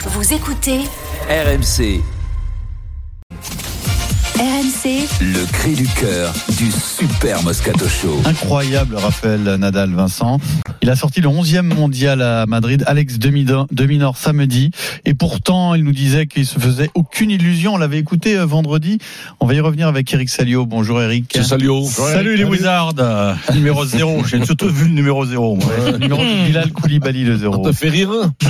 Vous écoutez RMC. RMC, Le cri du cœur du Super Moscato Show. Incroyable Rafael Nadal, Vincent. Il a sorti le 11e mondial à Madrid, Alex Deminor samedi. Et pourtant, il nous disait qu'il se faisait aucune illusion. On l'avait écouté vendredi. On va y revenir avec Eric Salio. Bonjour Eric. Salut les Wizards. Numéro 0. J'ai surtout vu le numéro 0. Le numéro de Bilal Koulibaly, le 0. Ça te fait rire?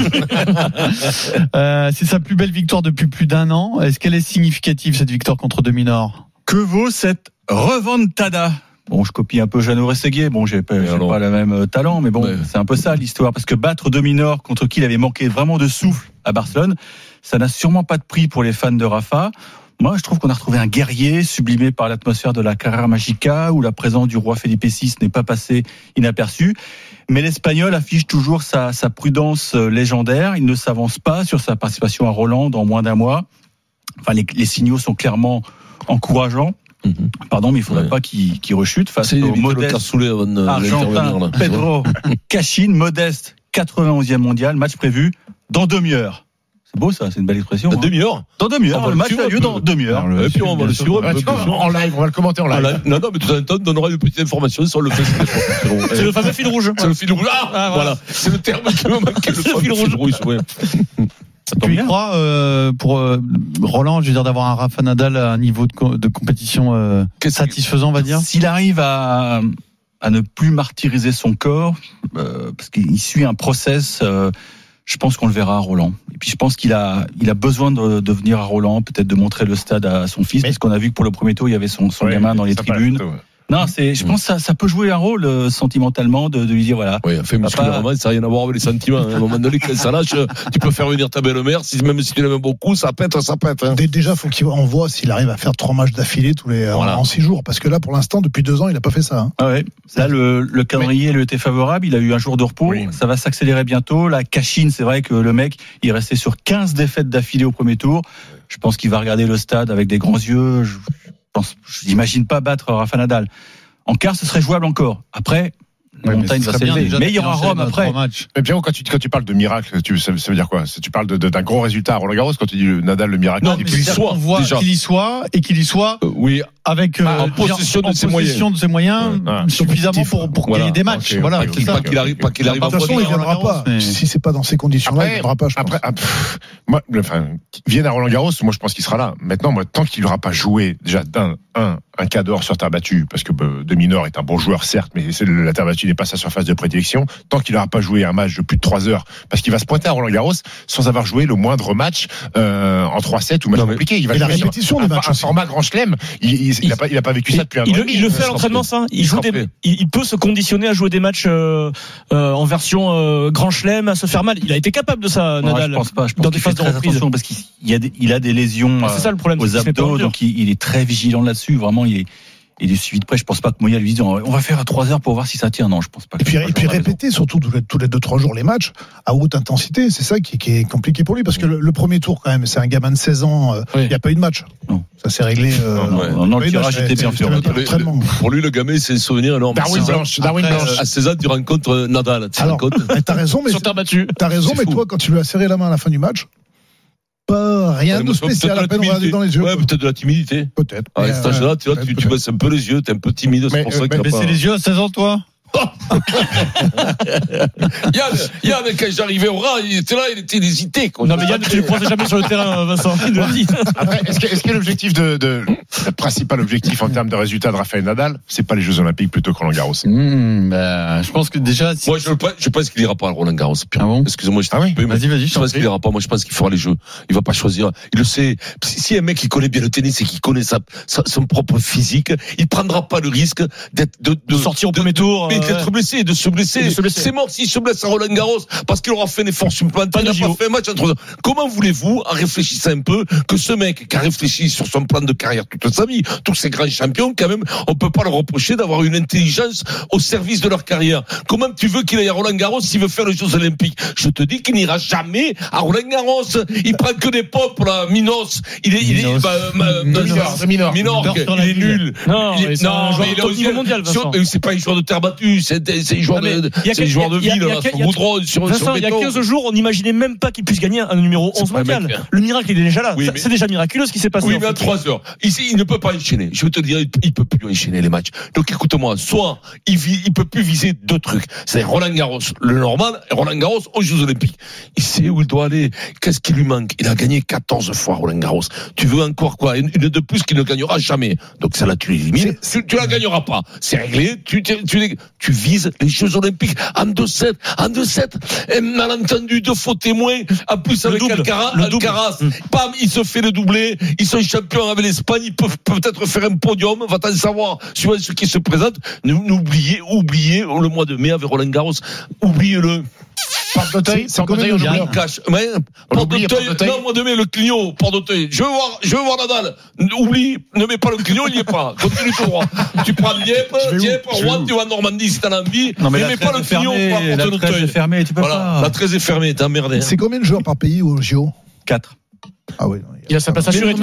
C'est sa plus belle victoire depuis plus d'un an. Est-ce qu'elle est significative, cette victoire contre Deminor? Que vaut cette remontada? Bon, je copie un peu Jeannot Rességuier. Bon, j'ai pas le même talent, mais bon, c'est un peu ça l'histoire. Parce que battre Deminor, contre qui il avait manqué vraiment de souffle à Barcelone, ça n'a sûrement pas de prix pour les fans de Rafa. Moi, je trouve qu'on a retrouvé un guerrier sublimé par l'atmosphère de la Carrera Magica, où la présence du roi Felipe VI n'est pas passée inaperçue. Mais l'Espagnol affiche toujours sa prudence légendaire. Il ne s'avance pas sur sa participation à Roland dans moins d'un mois. Enfin, les signaux sont clairement encourageants. Pardon, mais il ne faudrait pas qu'il rechute face au modeste argentin Pedro Cachin, modeste 91e mondial, match prévu dans demi-heure. C'est beau ça, c'est une belle expression. Dans demi-heure. Dans demi-heure, le match a lieu dans demi-heure. Et puis on va le suivre en live, on va le commenter en live. Non, mais tout un temps, on donnera une petite information sur le fait. C'est le fameux fil rouge. C'est le fil rouge. Ah, voilà. C'est le terme qui me manquait, le fil rouge. Ouais. Tu y crois pour Roland, je veux dire, d'avoir un Rafa Nadal à un niveau de compétition satisfaisant, on va dire? S'il arrive à ne plus martyriser son corps, parce qu'il suit un process, je pense qu'on le verra à Roland. Et puis je pense qu'il a besoin de venir à Roland, peut-être de montrer le stade à son fils, parce qu'on a vu que pour le premier tour, il y avait son gamin dans les tribunes. Non, je pense que ça peut jouer un rôle sentimentalement de lui dire voilà. Oui, fait musculairement, ça n'a rien à voir avec les sentiments. À un moment donné, quand ça lâche, tu peux faire venir ta belle-mère, même si tu l'aimes beaucoup, ça pète. Hein. Déjà, faut qu'il envoie s'il arrive à faire 3 matchs d'affilée en 6 jours. Parce que là, pour l'instant, depuis 2 ans, il n'a pas fait ça. Hein. Ah ouais. Là, le calendrier lui était favorable. Il a eu un jour de repos. Oui. Ça va s'accélérer bientôt. La Cachine, c'est vrai que le mec, il est resté sur 15 défaites d'affilée au premier tour. Je pense qu'il va regarder le stade avec des grands yeux. Je n'imagine pas battre Rafa Nadal. En quart, ce serait jouable encore. Après, la montagne va s'élever. Mais il y aura Rome après. Mais Pierrot, quand tu parles de miracle, ça veut dire quoi? Tu parles d'un gros résultat à Roland-Garros quand tu dis Nadal le miracle. Non, qu'il y soit et qu'il y soit. Oui. Avec en possession de ses moyens, suffisamment pour gagner des matchs. Okay, voilà. Pas qu'il arrive de toute façon, il viendra pas. Si c'est pas dans ces conditions-là, il viendra pas. Moi, vienne à Roland-Garros, moi je pense qu'il sera là. Maintenant, moi, tant qu'il n'aura pas joué déjà un cas d'or sur terre battue, parce que Deminor est un bon joueur certes, mais la terre battue n'est pas sa surface de prédilection. Tant qu'il n'aura pas joué un match de plus de 3 heures, parce qu'il va se pointer à Roland-Garros sans avoir joué le moindre match en 3-7 ou match compliqué. Il va la répétition des matchs. Un format Grand Chelem. Il a pas vécu ça depuis un an. Il le fait à l'entraînement, ça. Il peut se conditionner à jouer des matchs en version Grand Chelem, à se faire mal. Il a été capable de ça, Nadal. Je pense pas. Dans des phases de reprise. Parce qu'il a des lésions c'est ça, le problème, aux abdos, donc il est très vigilant là-dessus. Vraiment, il est suivi de près. Je pense pas que Moya lui dise on va faire à 3 heures pour voir si ça tient. Non, je pense pas. Et puis répéter surtout tous les 2-3 jours les matchs à haute intensité, c'est ça qui est compliqué pour lui, parce que le premier tour quand même, c'est un gamin de 16 ans, il n'y a pas eu de match. Non. Ça s'est réglé. Non, le tirage était bien fait. Pour lui, le gamin, c'est un souvenir énorme. Darwin Blanche. À 16 ans, tu rencontres Nadal. Alors, t'as raison, mais sur terre battue. T'as raison, mais toi, quand tu lui as serré la main à la fin du match, pas rien de spécial à peine regarder dans les yeux. Ouais, peut-être de la timidité. Peut-être. À cet âge-là, tu baisses un peu les yeux, t'es un peu timide, c'est pour ça que baisser les yeux à 16 ans, toi? Yann, quand j'arrivais au rang, il était là, il était hésité. Non, mais Yann, tu le croisais jamais sur le terrain, Vincent. Il nous le dit. Après, est-ce que l'objectif le principal objectif en termes de résultats de Rafael Nadal, c'est pas les Jeux Olympiques plutôt que Roland-Garros? Je pense que déjà. Moi, je pense qu'il ira pas à Roland-Garros. Ah bon? Excusez-moi, vas-y. Je pense qu'il ira pas. Moi, je pense qu'il fera les Jeux. Il va pas choisir. Il le sait. Si un mec qui connaît bien le tennis et qui connaît son propre physique, il prendra pas le risque de sortir au premier tour. D'être blessé, de se blesser. C'est mort s'il se blesse à Roland-Garros parce qu'il aura fait un effort supplémentaire. Il n'a pas fait un match entre. Comment voulez-vous, en réfléchissant un peu, que ce mec qui a réfléchi sur son plan de carrière toute sa vie, tous ces grands champions, quand même, on peut pas leur reprocher d'avoir une intelligence au service de leur carrière. Comment tu veux qu'il aille à Roland-Garros s'il veut faire les Jeux Olympiques? Je te dis qu'il n'ira jamais à Roland-Garros. Il prend que des pop là, Minos. Il est nul. Non, il est un joueur mondial, Vincent. C'est pas un joueur de terre battue. dessus. C'est des joueurs de ville, sur Goudron, sur Vincent, il y a 15 jours, on n'imaginait même pas qu'il puisse gagner un numéro 11 mondial. Le miracle, il est déjà là. C'est déjà miraculeux ce qui s'est passé. Oui, mais à 3 heures. Ici, il ne peut pas enchaîner. Je veux te dire, il peut plus enchaîner les matchs. Donc, écoute-moi, soit il peut plus viser 2 trucs. C'est Roland Garros, le normal, et Roland Garros aux Jeux Olympiques. Il sait où il doit aller. Qu'est-ce qui lui manque? Il a gagné 14 fois Roland Garros. Tu veux encore quoi? Une de plus qu'il ne gagnera jamais. Donc, celle-là, tu l'élimines. Tu la gagneras pas. C'est réglé. Tu vises les Jeux Olympiques en 2-7. Un malentendu, 2 faux témoins. En plus, avec Alcaraz, bam, il se fait le doublé. Ils sont champions avec l'Espagne. Ils peuvent peut-être faire un podium. Va-t-en savoir, suivant ce qui se présente. Oubliez le mois de mai avec Roland Garros. Oubliez-le. Porte d'Auteuil, on oublie. Cache. Porte d'Auteuil. Non, mois de mai, le Clignot, Porte d'Auteuil. Je veux voir Nadal. Oublie, ne mets pas le Clignot, il n'y est pas. Continue tout droit. Tu prends Dieppe, Rouen, tu vas en Normandie si t'en as envie. Ne mets pas le Clignot pour la Porte d'Auteuil. La 13 est fermée, tu peux pas. La 13 est fermée, t'es emmerdé. C'est combien de joueurs par pays au JO? 4. Ah oui. Il a sa place assurée.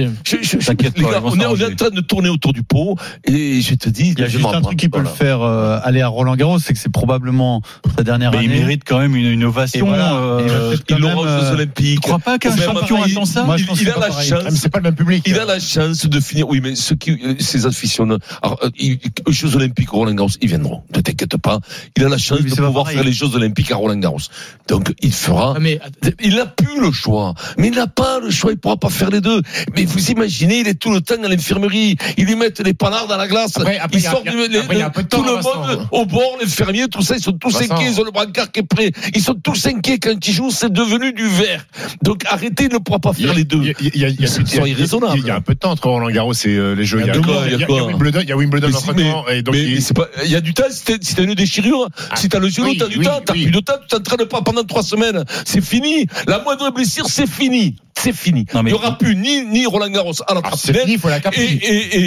Les gars, on est en train de tourner autour du pot et je te dis, il y a juste un truc qui peut le faire aller à Roland Garros, c'est que c'est probablement sa dernière année. Il mérite quand même une ovation. Il l'aura aux Jeux Olympiques. Je crois pas qu'un champion attend ça. Il a la chance. C'est pas le même public. Il a la chance de finir. Oui, mais ces aficionados, aux Jeux Olympiques à Roland Garros, ils viendront. Ne t'inquiète pas. Il a la chance de pouvoir faire les Jeux Olympiques à Roland Garros. Donc, il fera. Il n'a plus le choix. Mais il n'a pas le choix. Il pourra pas faire les deux. Mais vous imaginez, il est tout le temps dans l'infirmerie. Ils lui mettent des panards dans la glace. Ils sortent tout le monde au bord, les fermiers, tout ça, ils sont tous inquiets. Ils ont le brancard qui est prêt. Ils sont tous inquiets quand ils jouent. C'est devenu du vert. Donc arrêtez, il ne pourra pas faire les deux. Il y a un peu de temps entre Roland Garros et les Jeux. Il y a Wimbledon entre-temps. Il y a du temps. Si t'as une déchirure, si t'as le genou, t'as du temps. T'as plus de temps. Tu t'entraînes pas pendant 3 semaines. C'est fini. La moindre blessure, c'est fini. C'est fini. Il n'y aura plus ni Roland Garros à la c'est fini, il faut la capter.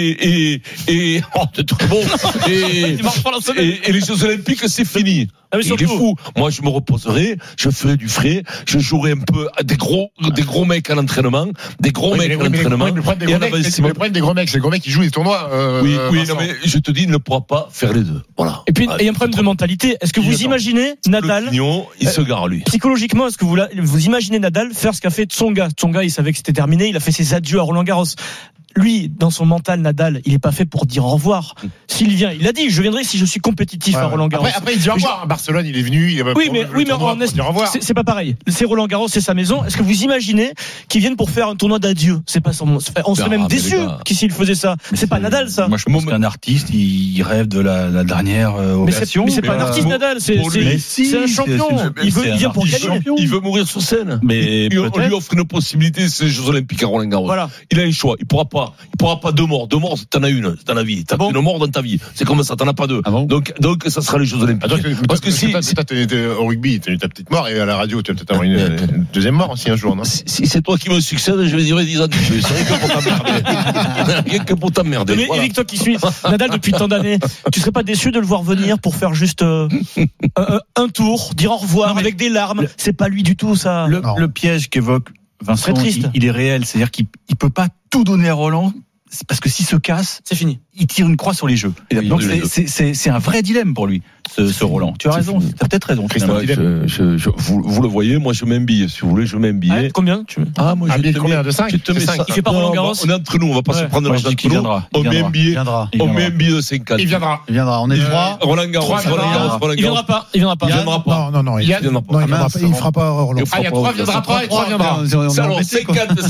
C'est très bon. Et les Jeux Olympiques, c'est fini. Il est fou. Moi, je me reposerai, je ferai du frais, je jouerai un peu des gros mecs à l'entraînement, Le problème des gros mecs, c'est les gros mecs qui jouent les tournois. Oui, non, mais je te dis, il ne pourra pas faire les deux. Voilà. Et puis, il y a un problème de mentalité. Est-ce que vous imaginez Nadal, il se gare, lui. Psychologiquement, est-ce que vous imaginez Nadal faire ce qu'a fait Tsonga? Tsonga, il savait que c'était terminé, il a fait ses adieux à Roland Garros. Lui, dans son mental, Nadal, il est pas fait pour dire au revoir. S'il vient, il a dit, je viendrai si je suis compétitif à Roland Garros. Après, il dit au revoir. Barcelone, il est venu. Oui, mais c'est pas pareil. C'est Roland Garros, c'est sa maison. Est-ce que vous imaginez qu'ils viennent pour faire un tournoi d'adieu? C'est pas son. On serait même déçus s'il faisait ça. C'est pas Nadal, ça. Moi, je pense qu'un artiste, il rêve de la dernière ovation. Mais c'est pas un artiste, Nadal. C'est un champion. Il vient pour gagner. Il veut mourir sur scène. Mais on lui offre une possibilité, c'est les Jeux Olympiques à Roland Garros. Voilà. Il a un choix. Il pourra pas 2 morts. 2 morts, t'en as une dans la vie. T'as une mort dans ta vie. C'est comme ça, t'en as pas 2. Donc, ça sera les Jeux Olympiques. Parce que si t'es au rugby, t'as eu ta petite mort, et à la radio, tu vas peut-être avoir une deuxième mort aussi un jour, non? Si c'est toi qui me succède, je vais dire 10 ans de plus. C'est rien que pour t'emmerder. Rien que pour t'emmerder. Mais Eric, toi qui suis Nadal depuis tant d'années, tu serais pas déçu de le voir venir pour faire juste un tour, dire au revoir avec des larmes? C'est pas lui du tout, ça. Le piège qu'évoque Vincent, il est réel. C'est-à-dire qu'il peut pas tout donner à Roland. C'est parce que s'il se casse, c'est fini. Il tire une croix sur les jeux. Donc c'est un vrai dilemme pour lui, ce Roland. Tu as raison, tu as peut-être raison. Vous le voyez, moi je mets un billet, si vous voulez, je mets un billet. Combien tu mets? Moi je te mets de 5. Il fait pas Roland Garros. On est entre nous, on va pas se prendre l'argent entre nous. On met un billet. On met un billet de 50. Il viendra. On est 3. Roland Garros. Il viendra pas. Il viendra pas. Non. Il fera pas Roland. Il y a 3 viendra pas et 3 viendra. Alors 50,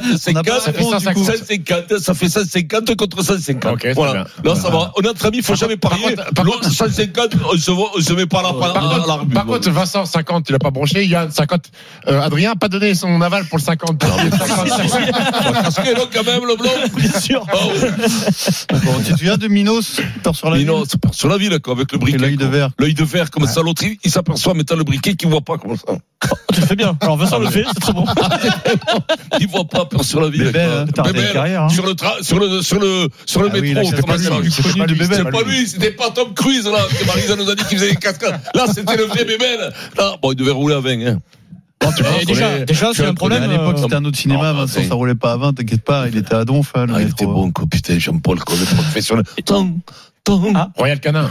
ça fait 150 contre 150. Voilà. Là, ça va. On est entre amis, il faut jamais parier. 150, on se met pas là. Par contre, Vincent, 50, il a pas bronché. Yann, 50. Adrien a pas donné son aval pour le 50. Casqué, là, quand même, le blanc. Bien sûr. Bon, tu te souviens de Minos, peur sur la vie? Minos, peur sur la vie, là, avec le briquet. L'œil de verre. L'œil de verre, comme ça, l'autre, il s'aperçoit en mettant le briquet qu'il voit pas, comme ça. Tu le fais bien. Alors, Vincent le fait, c'est très bon. Il voit pas, peur sur la vie. Sur le métro. C'est pas lui, c'était pas Tom Cruise, là, que Marisa nous a dit qu'il faisait des cascades. Là, c'était le vrai Bébel. Là, bon, il devait rouler à 20, hein. Déjà, c'est un problème. À l'époque, c'était un autre cinéma, Vincent, ça roulait pas à 20, t'inquiète pas, il était à Donf, le métro. Il était bon, putain, Jean-Paul, le professionnel. Royal Canin.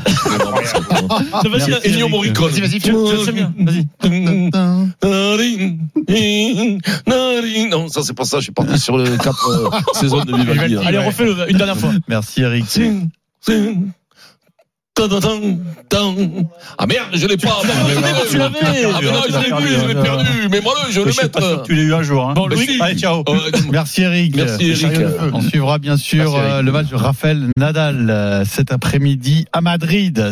Ennio Morricone. Vas-y. Non, ça c'est pas ça. Je suis parti sur le 4 saisons de Vivaldi. Allez, refais-le une dernière fois. Merci Eric. Ah merde, je l'ai pas. Tu l'avais. Non, je l'ai vu, je l'ai perdu. Mais moi, je vais le mettre. Tu l'as eu un jour. Hein. Bon, Louis, allez, ciao. Merci Eric. On suivra bien sûr le match de Rafael Nadal cet après-midi à Madrid.